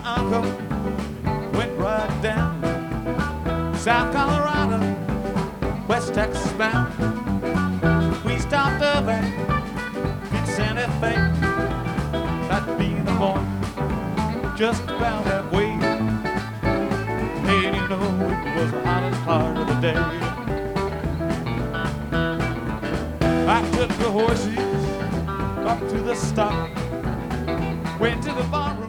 uncle went right down South Colorado, West Texas bound. We stopped over in Santa Fe. That'd be the point, just about halfway. Hey, you know, it was the hottest part of the day. I took the horses up to the stop, went to the bar room.